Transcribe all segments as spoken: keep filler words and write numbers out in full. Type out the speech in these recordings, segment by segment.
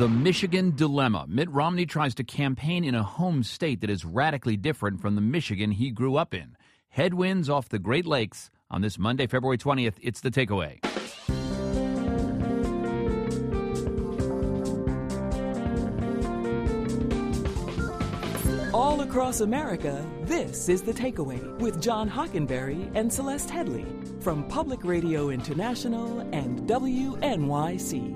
The Michigan Dilemma. Mitt Romney tries to campaign in a home state that is radically different from the Michigan he grew up in. Headwinds off the Great Lakes. On this Monday, February twentieth, it's The Takeaway. All across America, this is The Takeaway with John Hockenberry and Celeste Headley from Public Radio International and W N Y C.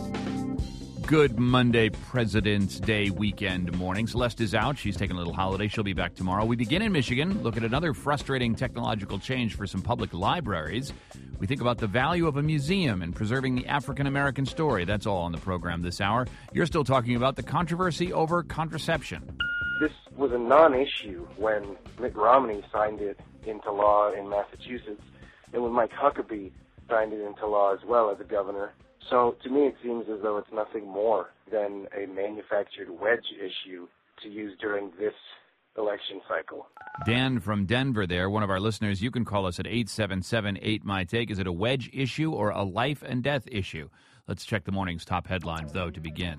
Good Monday, President's Day weekend morning. Celeste is out. She's taking a little holiday. She'll be back tomorrow. We begin in Michigan. Look at another frustrating technological change for some public libraries. We think about the value of a museum and preserving the African-American story. That's all on the program this hour. You're still talking about the controversy over contraception. This was a non-issue when Mitt Romney signed it into law in Massachusetts, and when Mike Huckabee signed it into law as well as a governor. So to me, it seems as though it's nothing more than a manufactured wedge issue to use during this election cycle. Dan from Denver there, one of our listeners. You can call us at eight seven seven eight M Y T A K E. Is it a wedge issue or a life and death issue? Let's check the morning's top headlines, though, to begin.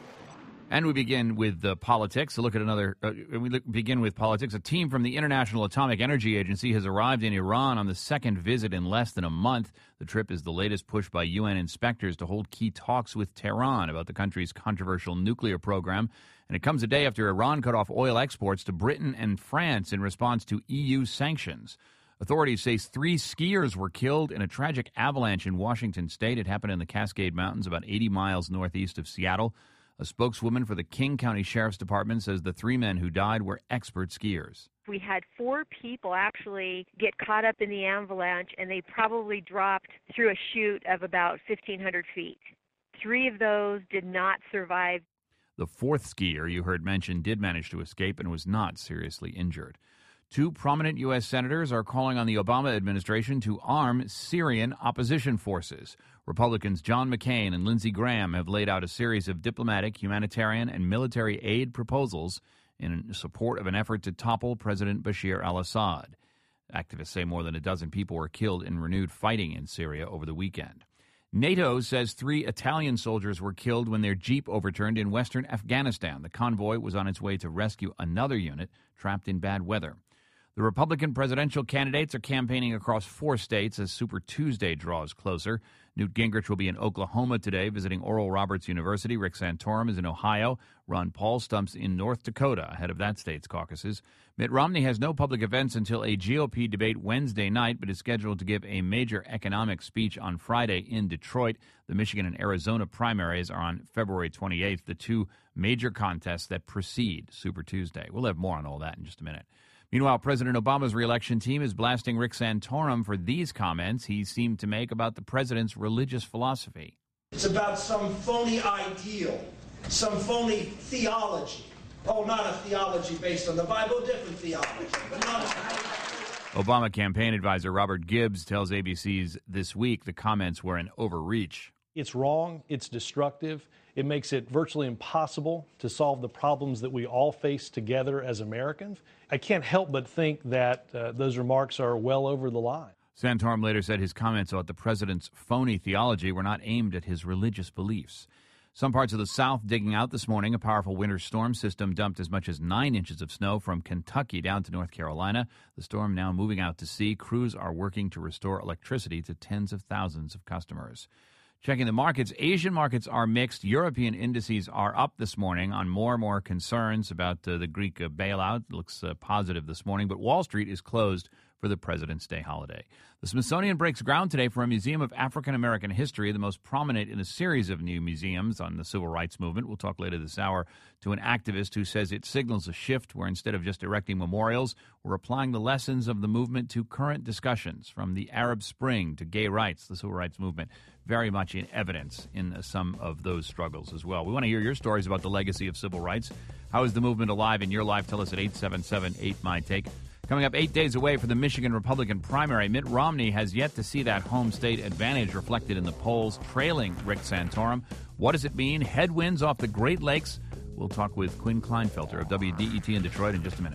And we begin with uh, politics. A look at another, uh, we look, begin with politics. A team from the International Atomic Energy Agency has arrived in Iran on the second visit in less than a month. The trip is the latest push by U N inspectors to hold key talks with Tehran about the country's controversial nuclear program. And it comes a day after Iran cut off oil exports to Britain and France in response to E U sanctions. Authorities say three skiers were killed in a tragic avalanche in Washington state. It happened in the Cascade Mountains, about eighty miles northeast of Seattle. A spokeswoman for the King County Sheriff's Department says the three men who died were expert skiers. We had four people actually get caught up in the avalanche, and they probably dropped through a chute of about fifteen hundred feet. Three of those did not survive. The fourth skier you heard mentioned did manage to escape and was not seriously injured. Two prominent U S senators are calling on the Obama administration to arm Syrian opposition forces. Republicans John McCain and Lindsey Graham have laid out a series of diplomatic, humanitarian, and military aid proposals in support of an effort to topple President Bashar al-Assad. Activists say more than a dozen people were killed in renewed fighting in Syria over the weekend. NATO says three Italian soldiers were killed when their jeep overturned in western Afghanistan. The convoy was on its way to rescue another unit trapped in bad weather. The Republican presidential candidates are campaigning across four states as Super Tuesday draws closer. Newt Gingrich will be in Oklahoma today visiting Oral Roberts University. Rick Santorum is in Ohio. Ron Paul stumps in North Dakota ahead of that state's caucuses. Mitt Romney has no public events until a G O P debate Wednesday night, but is scheduled to give a major economic speech on Friday in Detroit. The Michigan and Arizona primaries are on February twenty-eighth, the two major contests that precede Super Tuesday. We'll have more on all that in just a minute. Meanwhile, President Obama's reelection team is blasting Rick Santorum for these comments he seemed to make about the president's religious philosophy. It's about some phony ideal, some phony theology. Oh, not a theology based on the Bible, different theology, but not a... Obama campaign advisor Robert Gibbs tells A B C's This Week the comments were an overreach. It's wrong, it's destructive, it makes it virtually impossible to solve the problems that we all face together as Americans. I can't help but think that uh, those remarks are well over the line. Santorum later said his comments about the president's phony theology were not aimed at his religious beliefs. Some parts of the South digging out this morning. A powerful winter storm system dumped as much as nine inches of snow from Kentucky down to North Carolina. The storm now moving out to sea. Crews are working to restore electricity to tens of thousands of customers. Checking the markets, Asian markets are mixed. European indices are up this morning on more and more concerns about uh, the Greek uh, bailout. It looks uh, positive this morning, but Wall Street is closed for the President's Day holiday. The Smithsonian breaks ground today for a museum of African American history, the most prominent in a series of new museums on the civil rights movement. We'll talk later this hour to an activist who says it signals a shift where instead of just erecting memorials, we're applying the lessons of the movement to current discussions, from the Arab Spring to gay rights, the civil rights movement, very much in evidence in some of those struggles as well. We want to hear your stories about the legacy of civil rights. How is the movement alive in your life? Tell us at eight seven seven eight M Y T A K E. Coming up eight days away from the Michigan Republican primary, Mitt Romney has yet to see that home state advantage reflected in the polls, trailing Rick Santorum. What does it mean? Headwinds off the Great Lakes. We'll talk with Quinn Kleinfelter of W D E T in Detroit in just a minute.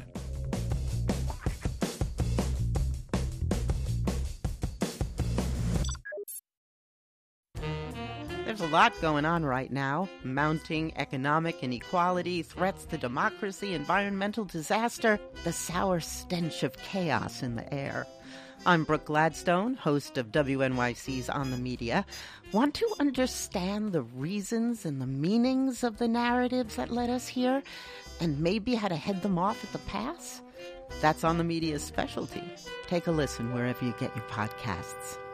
There's a lot going on right now. Mounting economic inequality, threats to democracy, environmental disaster, the sour stench of chaos in the air. I'm Brooke Gladstone, host of W N Y C's On the Media. Want to understand the reasons and the meanings of the narratives that led us here, and maybe how to head them off at the pass? That's On the Media's specialty. Take a listen wherever you get your podcasts.